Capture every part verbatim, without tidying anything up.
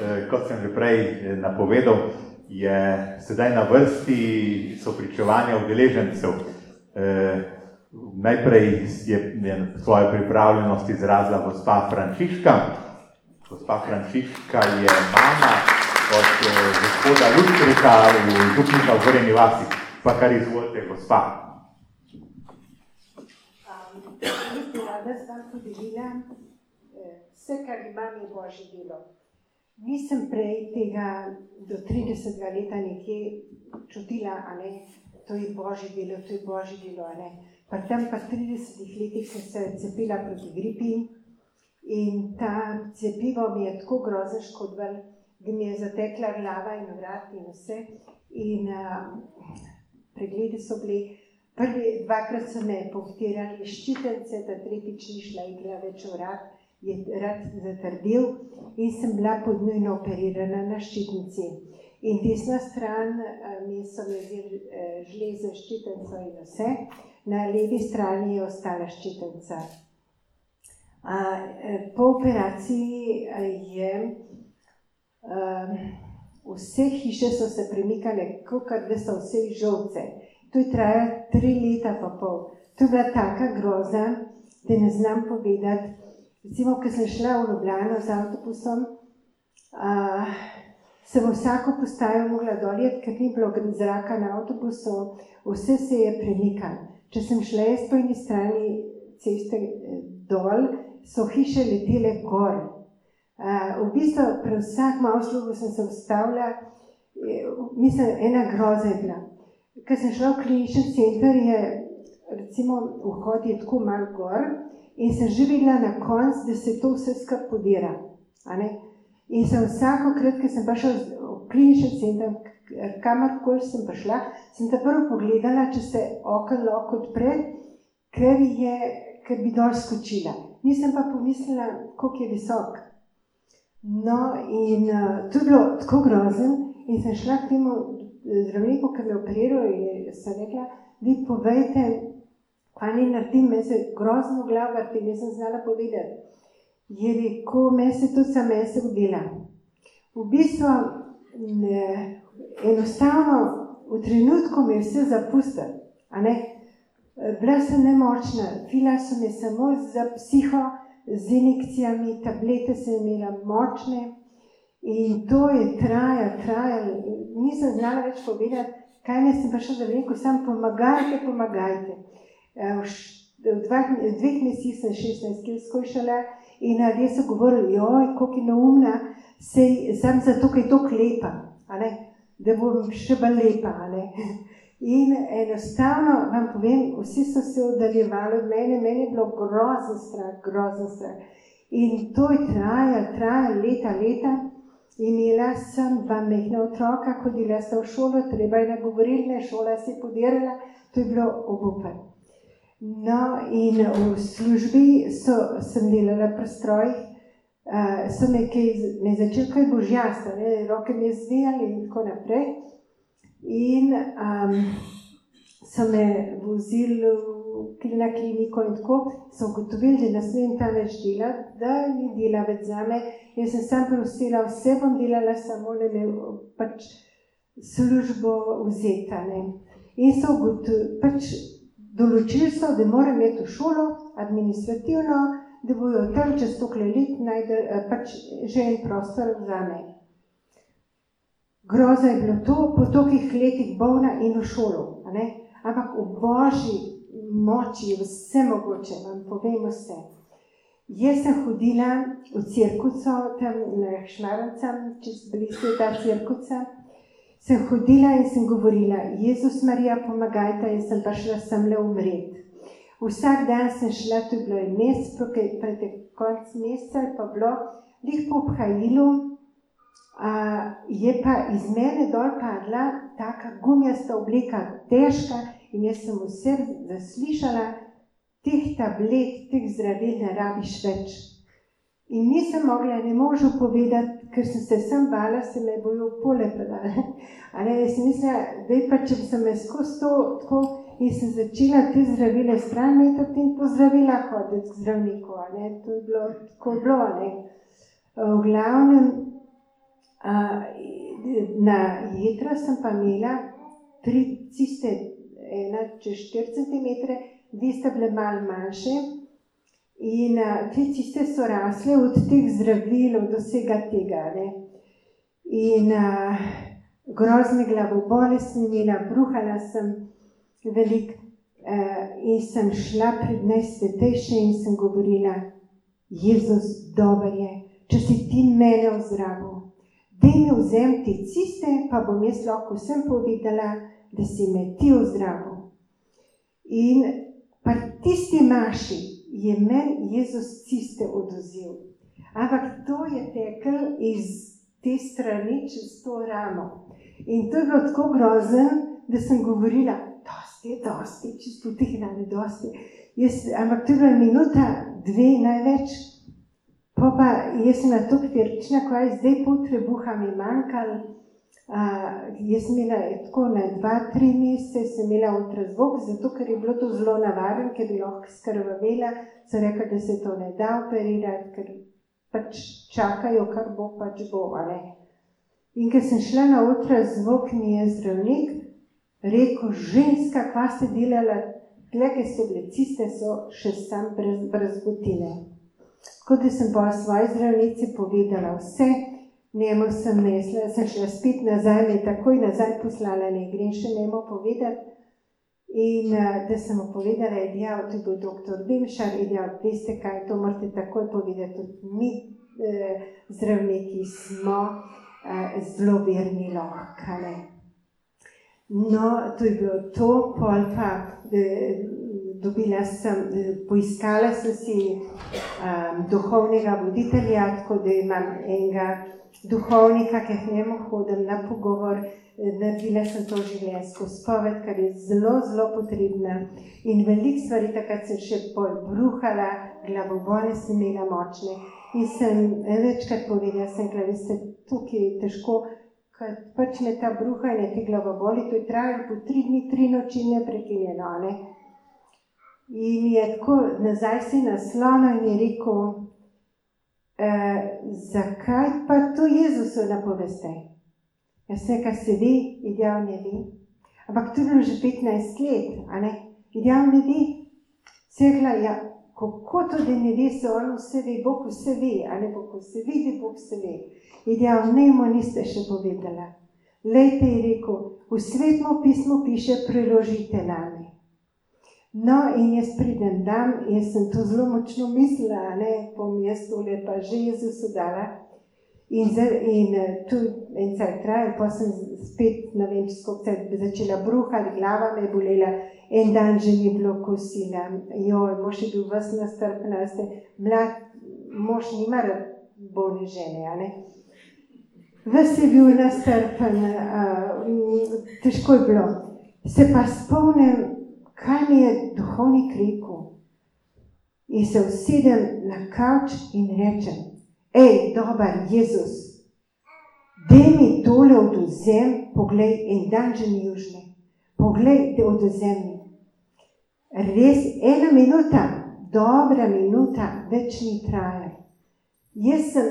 kot sem že prej napovedal, je sedaj na vrsti sopričevanja udeležencev. Najprej je svojo pripravljenost izrazila gospa Frančiška. Gospa Frančiška je mama od gospoda Lustrika v župnika v Gornji vasi. Pa kar izvolite, gospa. Jaz bi rada s vam podelila vse, kar imam, je Božje delo. Nisem prej tega do tridesetega leta nekje čutila, a ne, to je Božje delo, to je Božje delo, a ne. Pa tam pa tridesetih letih sem se cepila proti gripi in ta cepivo mi je tako grozno škodval, da mi je zatekla glava in vrat in vse. In uh, pregledi so bili, prvi dvakrat so me pohtirali ščitence, da tretjič ni šla igla več vrat, je rad zatrdil in sem bila pod nujno operirana na ščitnici. In desna stran mi so me vzeli železo ščitenco in vse, na levi strani je ostala ščitenca. A, po operaciji je, a, vse hiše so se premikale, kakor da so vse žolce. To je trajalo tri leta pa pol. To je bila taka groza, da ne znam povedati. Recimo, ko sem šla v Ljubljano z avtobusom, a, sem vsako postajo mogla doljeti, ker ni bilo zraka na avtobusu, vse se je premikalo. Če sem šla jaz po eni strani ceste dol, so hiše letele gor. A, v bistvu, pri vsakem avslugu sem se ustavila, mislim, ena groza je bila. Ko sem šla v klinični center, je recimo vhod je tako malo gor, in sem že videla na konc, da se to vse skupaj podira. A ne? In sem vsakokrat, ko sem prišla v klinični center, kamorkoli sem prišla, sem ta prvo pogledala, če se okno lahko odpre, ker, je, ker bi dol skočila. Nisem pa pomislila, koliko je visok. No, in uh, to je bilo tako grozen, in sem šla k temu zdravniku, ki me operiral, in sem rekla, vi povejte, kaj ne naredim, me se grozno glava vrti, nisem znala povedati. Je rekel, me se tudi sam me se udela. V bistvu, ne, enostavno, v trenutku me je vse zapustil, a ne. Bila sem nemočna, fila so me samo za psiho, z injekcijami, tablete sem imela močne in to je trajalo, trajalo. Nisem znala več povedati, kaj me sem prišla zdravniku, sam pomagajte, pomagajte. V dveh mesecih sem šestnajst kil skojšala in ljudje so govorili, joj, koliko je neumna, sem zato, ker je toliko lepa, a ne, da bom še bolj lepa, a ne. In enostavno vam povem, vsi so se oddaljevali od mene, meni je bilo grozen strah, grozen strah. In to je trajalo, trajalo leta, leta. Imela sem dva mehna otroka, hodila sta v šolo, treba je nagovorilne, šola se je podirala, to je bilo obupano. No, in v službi so, sem delala pri strojih, uh, so me, kaj, me začeli kaj božjasta, ne, roke me zvijali in tako naprej. In um, so me vozili na kliniko in tako, so ugotovili, da ne smem tam več delati, da ni dela več zame. Jaz sem sam prosila, vse bom delala, samo ne me pač službo vzeta. Ne. In so ugotovili, pač določili so, da moram imeti v šolo administrativno, da bojo tam čez tokle let najde pač že en prostor zame. Groza je bilo to, po tolikih letih bolna in v šolo, a ne? Ampak v Božji moči je vse mogoče, vam povem vse. Jaz sem hodila v cirkuso, tam na Šmarncem, čez blizu ta cirkusa, sem hodila in sem govorila, Jezus Marija, pomagajte, jaz sem prišla semle umreti. Vsak dan sem šla, to je bilo en mesec, pred konc meseca pa bilo, lih po obhajilu, Uh, je pa iz mene dol padla taka gumijasta obleka, težka, in jaz sem vse zaslišala, teh tablet, teh zdravil ne rabiš več. In nisem mogla, ne možem povedati, ker sem se sem bala, se me bojo pole padale. Ali jaz sem mislila, da je pa, če sem me skozi to tako, in sem začela te zdravile stran metati in po zdravila hoditi k zdravniku, ali to je bilo tako bilo, ali v glavnem. Uh, na jedra sem pa imela tri ciste, ena čez štiri centimetre, dve sta bile malo manjše in uh, te ciste so rasle od teh zdravil, od vsega tega. Ne? In uh, grozne glavobole sem imela, bruhala sem veliko uh, in sem šla pred najsvetejše in sem govorila, Jezus, dober je, če si ti mene ozdravil. Daj mi vzem te ciste, pa bom jaz lahko vsem povedala, da si me ti ozdravil. In pa tisti maši je meni Jezus ciste odvzel. Ampak to je tekel iz te strani čez to ramo. In to je bilo tako grozen, da sem govorila, dosti, dosti, čisto utihnali, dosti. Jaz, ampak to je bila minuta, dve največ. Pa pa jaz sem na to kvirčna, ko je zdaj pol trebuha mi manjkal. Uh, jaz sem imela tako na dva, tri mesece, sem imela ultrazvok, zato ker je bilo to zelo navaren, ker bi lahko skrvavela, so rekli, da se to ne da operirati, ker pač čakajo, kar bo pač bo, ali. In ker sem šla na ultrazvok, mi je zdravnik rekel, ženska, kva ste delala, tle, ki so bile ciste, so še sam brez, brez gotine. Tako da sem pa svoji zdravnici povedala vse, njemu sem nesla, sem šla spet nazaj, me takoj nazaj poslala, ne grem še njemu povedati. In da sem mu povedala, je dejal, tudi bo doktor Demšar, je dejal, veste kaj, to morate takoj povedati, tudi mi eh, zdravniki smo eh, zelo verni lahko, ne. No, to je bilo to, pol pa eh, dobila sem, poiskala sem si um, duhovnega voditelja, tako da imam enega duhovnika, ki k njemu hodim na pogovor, naredila sem to življenjsko spoved, kar je zelo, zelo potrebna. In veliko stvari, takrat sem še bolj bruhala, glavobole sem imela močne. In sem večkrat povedala, sem rekla, veste, tukaj je težko, ker pač me ta bruha in te glavoboli, to je trajalo po tri dni, tri noči neprekinjeno, ne. In je tako nazaj se naslonil in je rekel, e, zakaj pa to Jezusu napoveste? Jaz se, kar se ve, ideal ne ve. Ampak to je bilo že petnajst let, a ne? Ideal ne ve. Se je rekla, ja, kako to, da ne ve, se on vse ve, Bog vse ve, a ne, Bog vse vidi, Bog vse ve. Ideal, ne mu niste še povedala. Lejte, je rekel, v Svetem pismu piše, priložite name. No, in jaz pridem dan, jaz sem to zelo močno mislila, ne, bom jaz tole pa že Jezusu dala. In, in tu en cel trajal, pa sem spet, ne vem, skoliko začela bruhati, glava me je bolela, en dan že ni bilo kosila. Joj, mož je bil ves nastrpna, ste mlad, mož nima bolne žene, a ne. Ves je bil nastrpen, uh, težko je bilo. Se pa spomnim, kaj mi je duhovnik rekel. In se usedem na kavč in rečem, ej, dober Jezus, daj mi tole odvzem, poglej, en dan že ni južne. Poglej, da odvzem mi. Res, ena minuta, dobra minuta, več ni trajala. Jaz sem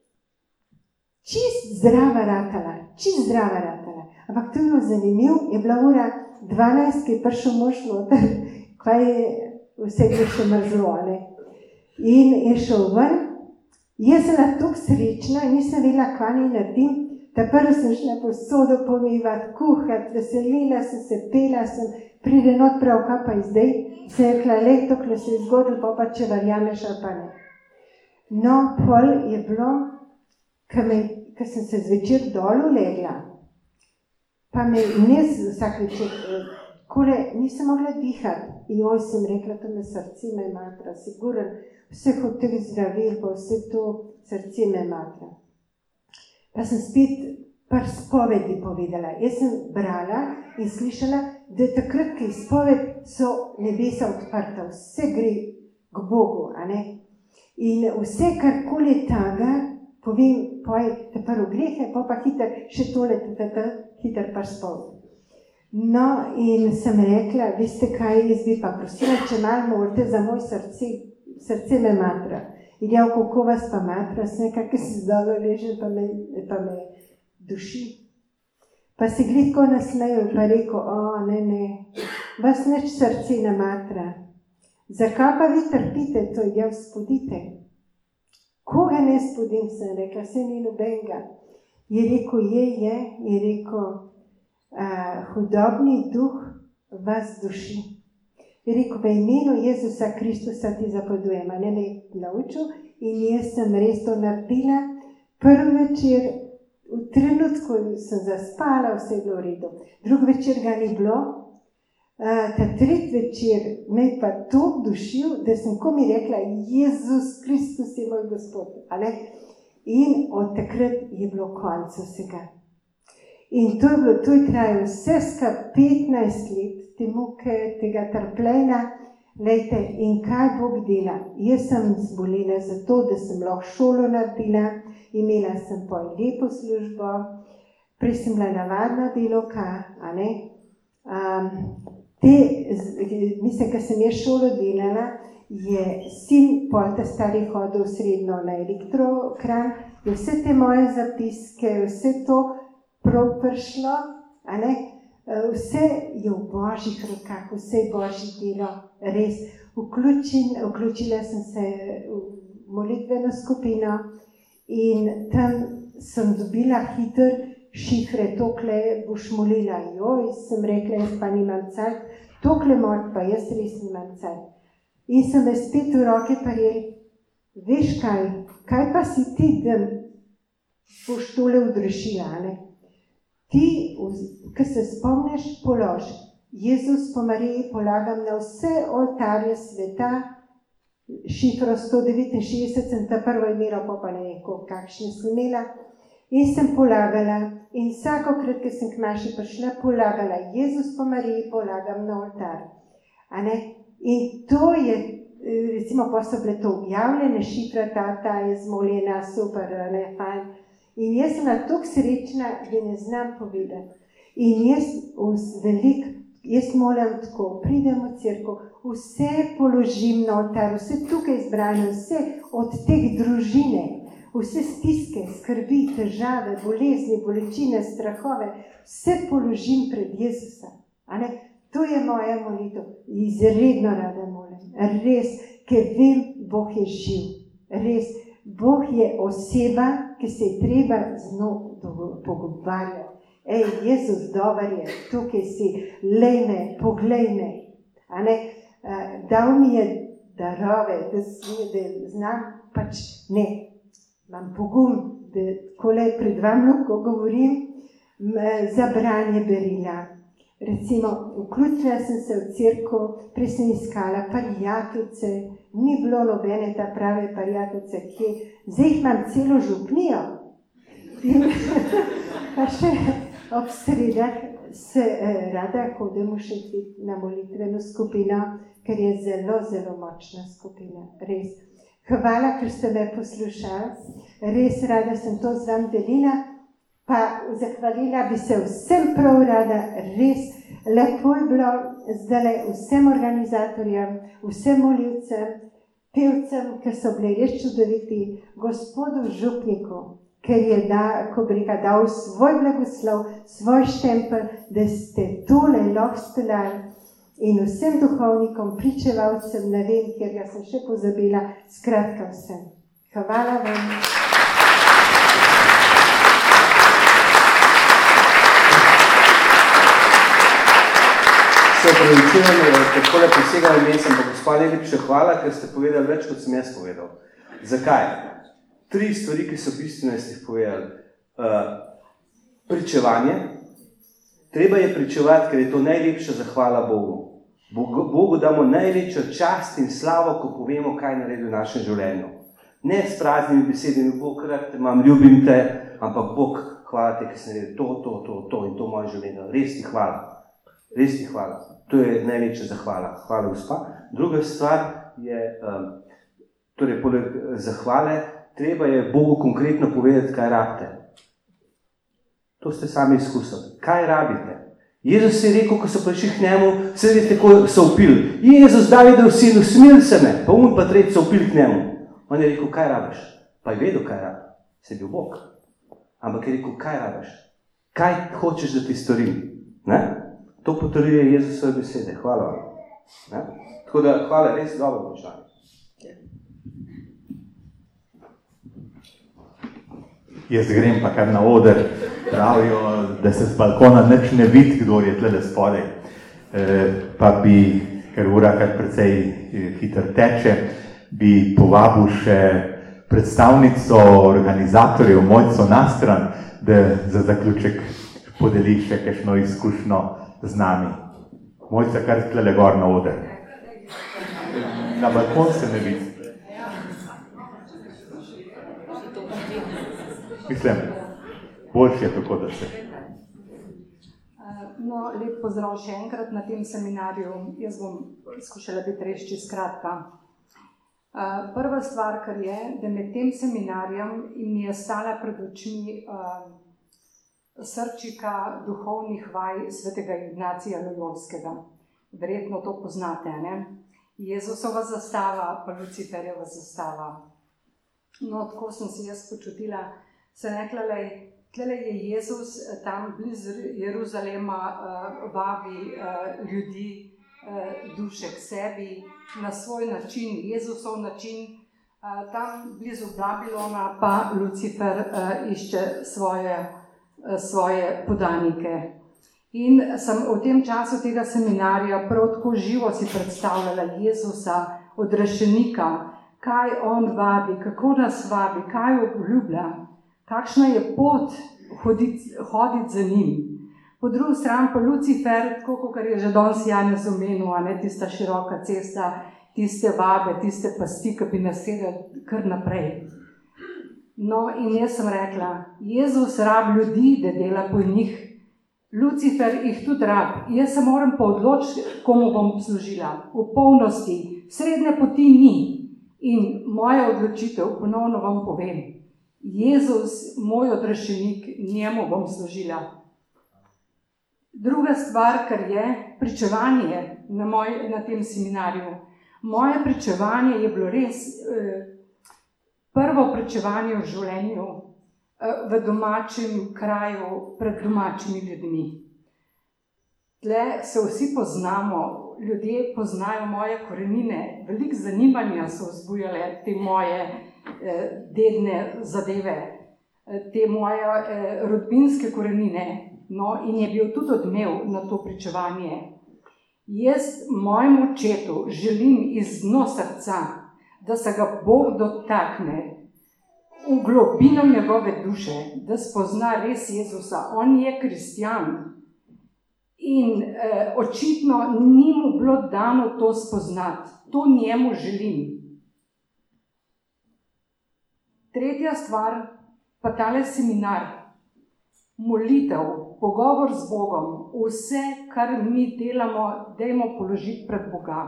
čist zdrava ratala, čist zdrava ratala. Ampak to je bilo zanimiv, je bila ura dvanajst, ki je prišel mož noter, kaj je vse je še mrzlo, ne. In je šel ven, jaz sem bila tako srečna, nisem vedela, kva naj naredim, ta prvo sem šla posodo pomivati, kuhati, veselila sem se, pela sem, pride not prav, kaj pa je zdaj, sem rekla, lej, tokle se je zgodilo, pa pa če verjameš ali pa ne. No, pol je bilo, ko sem se zvečer dol ulegla, pa me nes vsak večer, kole, nisem mogla dihati. Joj, sem rekla, to me srce me matra, siguren, vseh od teh zdravil, pa vse to srce me matra. Pa sem spet par spovedi povedala. Jaz sem brala in slišala, da takrat, ki izpoved, so nebesa odprta, vse gre k Bogu, a ne? In vse, kar koli taga, povem, poj, te prvo grehe, pa pa hiter, še tole, te, te, te, hiter par spoved. No, in sem rekla, veste kaj, jaz bi pa prosila, če malo molite za moj srce, srce me matra. In ja, kako vas pa matras, nekaj, ki se zdalo ležem, pa me, pa me duši. Pa se glitko nasmejal, pa rekel, o, ne, ne, vas nič srce ne matra. Zakaj pa vi trpite to, ja, spodite? Koga ne spodim, sem rekla, se ni nobenega. Je rekel, je, je, je rekel, uh, hudobni duh vas duši. Je rekel, v imenu Jezusa Kristusa ti zapovedujem, a ne me je naučil in jaz sem res to naredila. Prvi večer, v trenutku sem zaspala, vse je bilo v redu. Drugi večer ga ni bilo, uh, ta tretji večer me je pa to dušil, da sem komi rekla, Jezus Kristus je moj Gospod. Ale? In od takrat je bilo konec vsega. In to je bilo, to je trajalo vse skupaj petnajst let, te muke, tega trpljenja, lejte, in kaj Bog dela. Jaz sem zbolela zato, da sem lahko šolo naredila, imela sem pol lepo službo, prej sem bila navadna delovka, a ne. Um, te, mislim, ko sem jaz šolo delala, je sin pol ta stari hodil srednjo na elektrokran, je vse te moje zapiske, vse to prav prišlo, a ne. Vse je v Božjih rokah, vse je Božje delo, res. Vključin, vključila sem se v molitveno skupino in tam sem dobila hiter šifre, tokle boš molila, joj, sem rekla, jaz pa nimam cajt, tokle mort pa jaz res nimam cajt. In sem me spet v roke parjel, veš kaj, kaj pa si ti, da boš tole odrešila, ne? Ti, ko se spomniš, položi. Jezus po Mariji polagam na vse oltarje sveta, šifro sto devetinšestdeset sem ta prvo imela, pa pa ne vem, kakšne sem imela. In sem polagala in vsakokrat, ko sem k maši prišla, polagala Jezus po Mariji polagam na oltar. A ne? In to je, recimo, pa so bile to objavljene, šifra ta, ta je zmoljena, super, ne, fajn. In jaz sem bila toliko srečna, da ne znam povedati. In jaz velik, jaz moram tako, pridem v cerkev, vse položim na oltar, vse tukaj izbrano, vse od teh družine, vse stiske, skrbi, težave, bolezni, bolečine, strahove, vse položim pred Jezusa. A ne? To je moja molitev. Izredno rada molim. Res, ker vem, Bog je živ. Res. Bog je oseba, ki se je treba z njo pogovarjati. Ej, Jezus, dober je, tukaj si, lej me, poglej me. A ne, dal mi je darove, da, da znam, pač ne, imam pogum, da kole pred vami lahko govorim, za branje berila. Recimo, vključila sem se v cerkev, prej sem iskala parijatovce, ni bilo nobene ta prave parijatovce, ki zdaj imam celo župnijo. In pa še ob sredah se eh, rada hodim še na molitveno skupino, ker je zelo, zelo močna skupina, res. Hvala, ker ste me poslušali, res rada sem to z vam delila. Pa zahvalila bi se vsem prav rada, res lepo je bilo zdaj vsem organizatorjem, vsem molilcem, pevcem, ker so bili res čudoviti, gospodu župniku, ker je da, ko bi rekel, dal svoj blagoslov, svoj štempel, da ste tole lahko speljali in vsem duhovnikom, pričevalcem, ne vem, ker ga sem še pozabila, skratka vsem. Hvala vam. Se upravičujem, takole posegam ime, sem pa gospa najlepša hvala, ker ste povedali več, kot sem jaz povedal. Zakaj? Tri stvari, ki so bistvene, ste jih povedali. Uh, pričevanje. Treba je pričevati, ker je to najlepša zahvala Bogu. Bogu, Bogu damo največjo čast in slavo, ko povemo, kaj naredi v našem življenju. Ne s praznimi besedami, Bog, rad te imam, ljubim te, ampak Bog, hvala te, ki si naredi to, to, to, to in to moje življenje. Res ti hvala. Res ti hvala. To je največja zahvala. Hvala, gospa. Druga stvar je, um, torej, poleg zahvale, treba je Bogu konkretno povedati, kaj rabite. To ste sami izkusili. Kaj rabite? Jezus je rekel, ko so prišli k njemu, vse tako so upili. Jezus, Davidov sin, usmil se me, pa um pa tretji so upili k njemu. On je rekel, kaj rabiš? Pa je vedel, kaj rabiš. Se je bil Bog. Ampak je rekel, kaj rabiš? Kaj hočeš, da ti storim? Ne? To potrjuje Jezusove besede. Hvala vam. Ne? Tako da, hvala, res dobro vprašanje. Jaz grem pa kar na oder, pravijo, da se z balkona nič ne vidi, kdo je tlele spodaj. E, pa bi, ker ura kar precej hitro teče, bi povabil še predstavnico organizatorjev Mojco Nastran, da za zaključek podeli še kakšno izkušnjo z nami. Mojca, kar tlele gor na oder. Na balkon se ne vidi. Mislim, boljše je tako, da se. No, lep pozdrav še enkrat na tem seminarju. Jaz bom skušala biti res čisto kratka. Prva stvar, kar je, da med tem seminarjem mi je stala pred očmi srčika duhovnih vaj svetega Ignacija Loyolskega. Verjetno to poznate, ne? Jezusova zastava, pa Luciferjeva zastava. No, tako sem se jaz počutila. Sem rekla, lej, tlele je Jezus tam blizu Jeruzalema uh, vabi uh, ljudi, uh, duše k sebi, na svoj način, Jezusov način. Uh, tam blizu Babilona pa Lucifer uh, išče svoje, uh, svoje podanike. In sem v tem času tega seminarja prav tako živo si predstavljala Jezusa, odrešenika, kaj on vabi, kako nas vabi, kaj obljublja. Kakšna je pot hoditi, hoditi za njim. Po drugi strani pa Lucifer, tako kot je že danes Janez omenil, ne, tista široka cesta, tiste vabe, tiste pasti, ki bi nasedali kar naprej. No, in jaz sem rekla, Jezus rab ljudi, da dela po njih. Lucifer jih tudi rab. Jaz se moram pa odločiti, komu bom služila. V polnosti. Srednje poti ni. In moja odločitev, ponovno vam povem, Jezus, moj odrešenik, njemu bom služila. Druga stvar, kar je pričevanje na, moj, na tem seminarju. Moje pričevanje je bilo res eh, prvo pričevanje v življenju eh, v domačem kraju, pred domačimi ljudmi. Tle se vsi poznamo, ljudje poznajo moje korenine, veliko zanimanja so vzbujale te moje dedne zadeve, te moje eh, rodbinske korenine, no, in je bil tudi odmev na to pričevanje. Jaz mojemu očetu želim iz dno srca, da se ga Bog dotakne v globino njegove duše, da spozna res Jezusa. On je kristjan in eh, očitno ni mu bilo dano to spoznati. To njemu želim. Tretja stvar, pa tale seminar, molitev, pogovor z Bogom, vse, kar mi delamo, dajmo položiti pred Boga.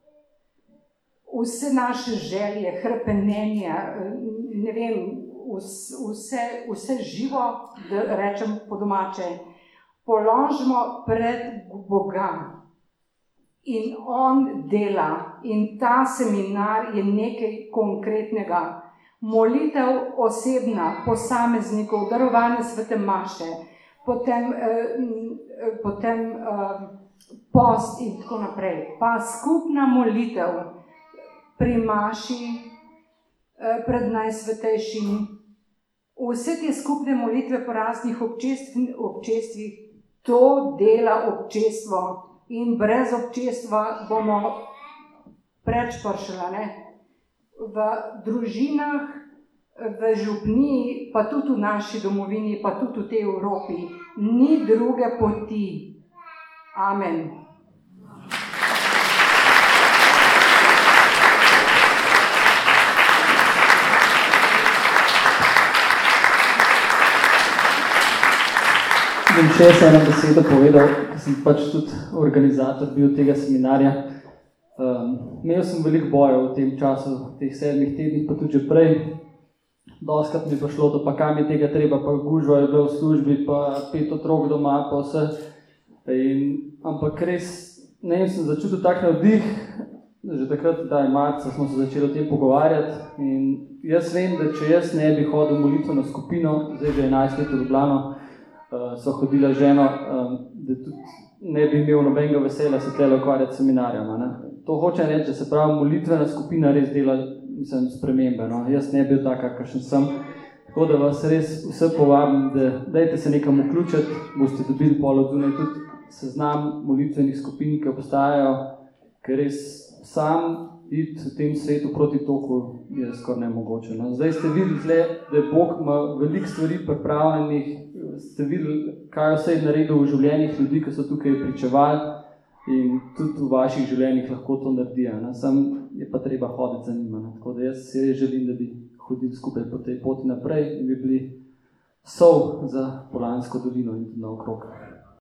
Vse naše želje, hrepenenja, ne vem, vse, vse živo, da rečem po domače, položimo pred Boga. In on dela. In ta seminar je nekaj konkretnega. Molitev osebna, posameznikov, darovanje svete maše, potem, eh, potem eh, post in tako naprej. Pa skupna molitev pri maši, eh, pred najsvetejšim. Vse te skupne molitve po raznih občestvih, to dela občestvo in brez občestva bomo preč pršala, ne? V družinah, v župniji, pa tudi v naši domovini, pa tudi v tej Evropi, ni druge poti. Amen. Bom še eno besedo povedal, ker sem pač tudi organizator bil tega seminarja. Um, imel sem veliko bojev v tem času, v teh sedmih tednih, pa tudi že prej. Doskrat mi je pa šlo to, pa kam je tega treba, pa gužva je bil v službi, pa pet otrok doma, pa vse. In, ampak res, ne vem, sem začutil tak navdih, že takrat, da je marca, smo se začeli o tem pogovarjati in jaz vem, da če jaz ne bi hodil v molitveno skupino, zdaj že enajst let v Ljubljano, uh, so hodila ženo, um, da tudi ne bi imel nobenega veselja se tle ukvarjati seminarjama. Ne? To hoče reči, da se pravi, molitvena skupina res dela mislim, spremembe. No? Jaz ne bil tak, kakšen sem. Tako da vas res vse povabim, da dajte se nekam vključiti, boste dobili pol od zunaj tudi seznam molitvenih skupin, ki obstajajo, ker res sam iti v tem svetu proti toku je skoraj nemogoče. No? Zdaj ste videli, zle, da Bog ima veliko stvari pripravljenih, ste videli, kaj vse je naredil v življenjih ljudi, ki so tukaj pričevali in tudi v vaših življenjih lahko to naredijo. Ne? Sam je pa treba hoditi za njima. Ne? Tako da jaz si res želim, da bi hodili skupaj po tej poti naprej in bi bili sol za Polansko dolino in tudi naokrog.